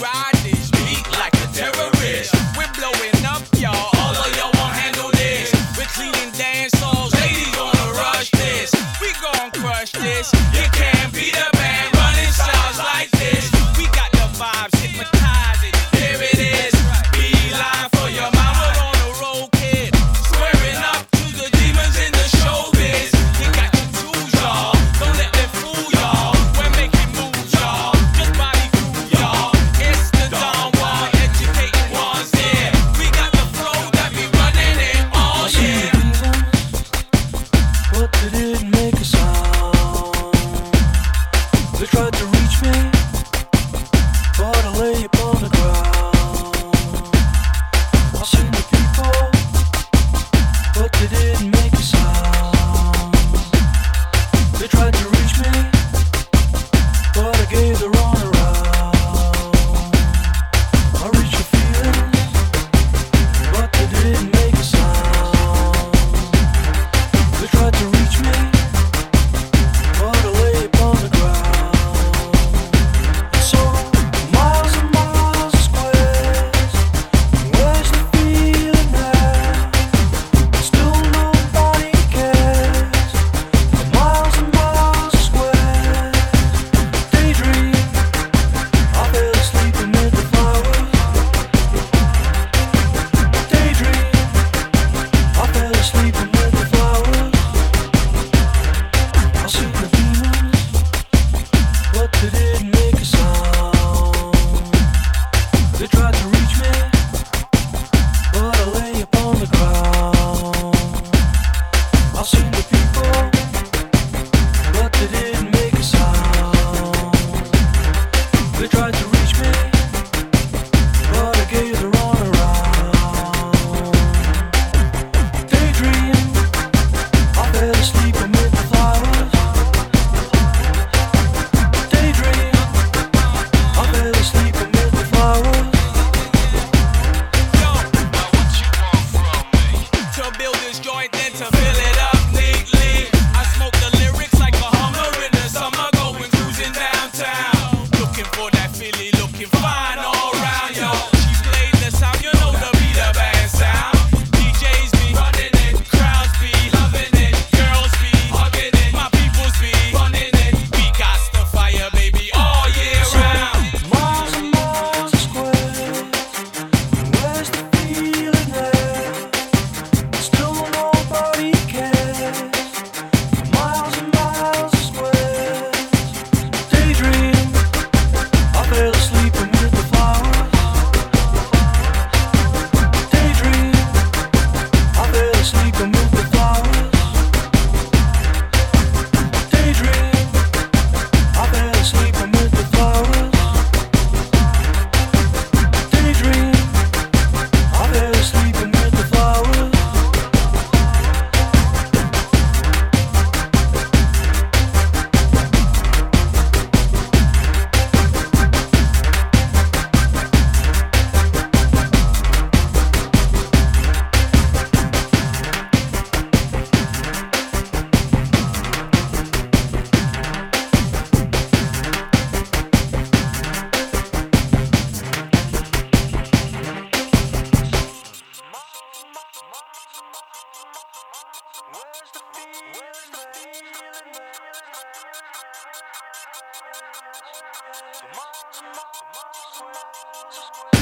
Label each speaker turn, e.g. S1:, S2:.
S1: ride this beat like a terrorist. We're blowing up, y'all. All of y'all won't handle this. We're cleaning dance halls. Ladies gonna rush this. We gon' crush this. You can't be the band running styles like this. We got the vibes hypnotizing. Here it is. Be live for your mama on the road, kid. Squaring up to the demons in the showbiz. You got your tools, y'all. Don't let them fool y'all. We're making moves, y'all. Just body groove, y'all. It's the Don Juan, educating ones here. We got the flow that be running it all year.
S2: But they didn't make a sound. They tried to reach me, but I lay upon the ground. I seen the people, but they didn't make a sound. They tried to reach me, but I gave the run around. I reached the feelings, but they didn't make a sound. They tried to reach me, but I lay upon the ground. And so, miles and miles of squares, where's the feeling there? Still nobody cares. Miles and miles of squares, daydream. I fell asleep amid the flowers. Daydream. I fell asleep amid the flowers. I see the demons, but they didn't make a sound. They tried to reach me, but I lay upon the ground. I seen the people, but they didn't make a sound. They tried to reach me, but I gave the run around. Daydream. I fell asleep amid the flowers. Daydream. I fell asleep amid the flowers.
S1: Yo, now what you want from me? To build this joint, then to fill it up neatly. I smoke the lyrics like a Hummer in the summer, going cruising downtown. Looking for that Philly, looking fine all around, yo. She played the sound, you know the be the band sound. DJs be running it, crowds be loving it, girls be hugging it, my peoples be running it. We got the fire, baby, all year round.
S2: Miles and miles of squares, where's the feeling there? Still nobody cares. Miles and miles of squares, daydream. I fell asleep amid the flowers. Daydream. I fell asleep amid the flowers. Daydream. I fell asleep amid the flowers. Daydream. I fell asleep amid the flowers. Where's the feeling?